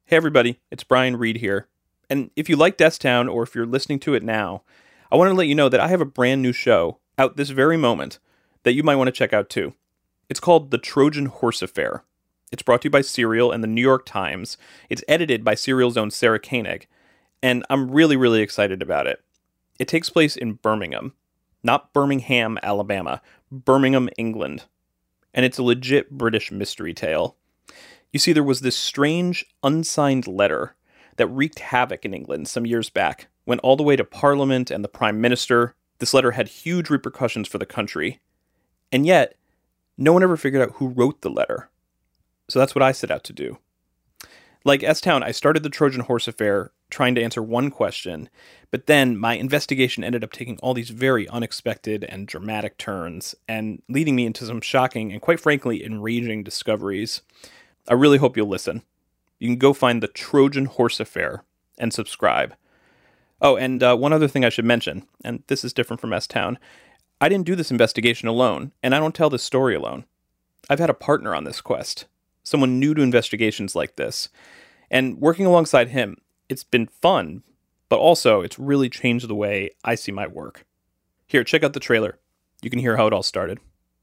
Hey everybody, it's Brian Reed here. And if you like Deathstown, or if you're listening to it now, I want to let you know that I have a brand new show out this very moment that you might want to check out too. It's called The Trojan Horse Affair. It's brought to you by Serial and the New York Times. It's edited by Serial's own Sarah Koenig. And I'm really excited about it. It takes place in Birmingham. Not Birmingham, Alabama. Birmingham, England. And it's a legit British mystery tale. You see, there was this strange, unsigned letter that wreaked havoc in England some years back. Went all the way to Parliament and the Prime Minister. This letter had huge repercussions for the country. And yet, no one ever figured out who wrote the letter. So that's what I set out to do. Like S-Town, I started the Trojan Horse Affair trying to answer one question, but then my investigation ended up taking all these very unexpected and dramatic turns and leading me into some shocking and, quite frankly, enraging discoveries. I really hope you'll listen. You can go find the Trojan Horse Affair and subscribe. Oh, and one other thing I should mention, and this is different from S-Town. I didn't do this investigation alone, and I don't tell this story alone. I've had a partner on this quest, someone new to investigations like this. And working alongside him, it's been fun, but also it's really changed the way I see my work. Here, check out the trailer. You can hear how it all started.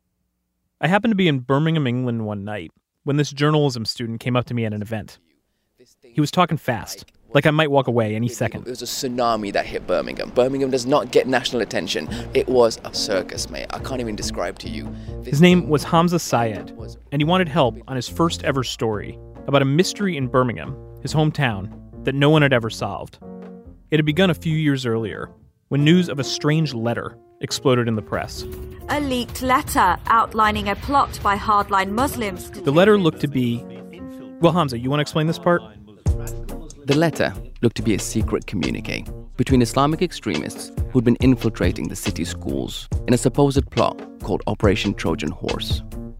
I happened to be in Birmingham, England one night when this journalism student came up to me at an event. He was talking fast, like I might walk away any second. It was a tsunami that hit Birmingham. Birmingham does not get national attention. It was a circus, mate. I can't even describe to you. His name was Hamza Syed, and he wanted help on his first ever story about a mystery in Birmingham, his hometown, that no one had ever solved. It had begun a few years earlier, when news of a strange letter exploded in the press. A leaked letter outlining a plot by hardline Muslims. The letter looked to be... Well, Hamza, you want to explain this part? The letter looked to be a secret communique between Islamic extremists who'd been infiltrating the city's schools in a supposed plot called Operation Trojan Horse.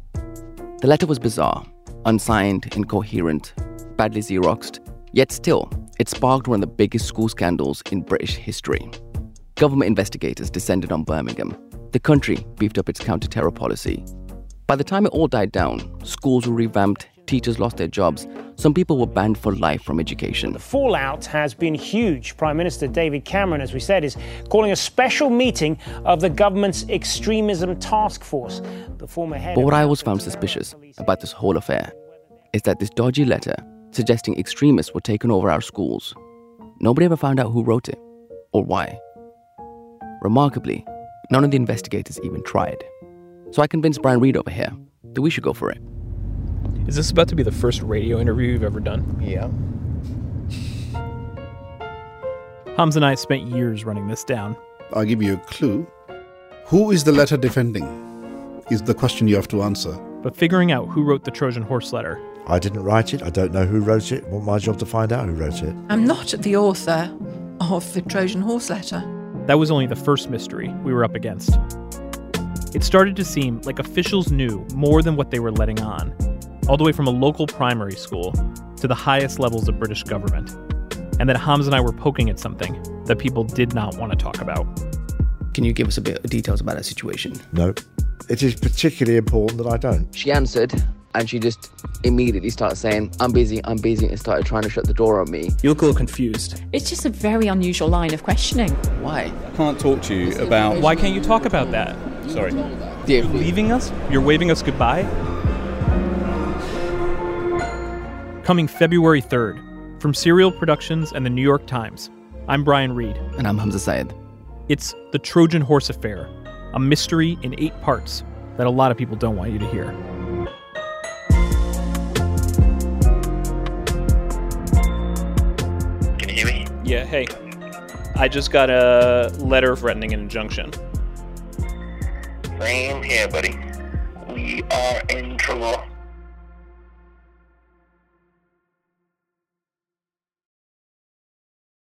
The letter was bizarre, unsigned, incoherent, badly Xeroxed, yet still, it sparked one of the biggest school scandals in British history. Government investigators descended on Birmingham. The country beefed up its counter-terror policy. By the time it all died down, schools were revamped, teachers lost their jobs, some people were banned for life from education. The fallout has been huge. Prime Minister David Cameron, as we said, is calling a special meeting of the government's extremism task force. The former head. But what I always found suspicious about this whole affair is that this dodgy letter suggesting extremists were taking over our schools, nobody ever found out who wrote it or why. Remarkably, none of the investigators even tried. So I convinced Brian Reed over here that we should go for it. Is this about to be the first radio interview you've ever done? Yeah. Hamza and I spent years running this down. I'll give you a clue. Who is the letter defending is the question you have to answer. But figuring out who wrote the Trojan Horse letter. I didn't write it. I don't know who wrote it. Well, my job to find out who wrote it. I'm not the author of the Trojan Horse letter. That was only the first mystery we were up against. It started to seem like officials knew more than what they were letting on, all the way from a local primary school to the highest levels of British government, and that Hamza and I were poking at something that people did not want to talk about. Can you give us a bit of details about that situation? No. It is particularly important that I don't. She answered, and she just immediately started saying, I'm busy, and started trying to shut the door on me. You look a little confused. It's just a very unusual line of questioning. Why? I can't talk to you about... Why can't you talk about that? Sorry. You're leaving us? You're waving us goodbye? Coming February 3rd, from Serial Productions and the New York Times, I'm Brian Reed. And I'm Hamza Syed. It's The Trojan Horse Affair, a mystery in 8 parts that a lot of people don't want you to hear. Can you hear me? Yeah, hey. I just got a letter threatening an injunction. Same here, buddy. We are in trouble.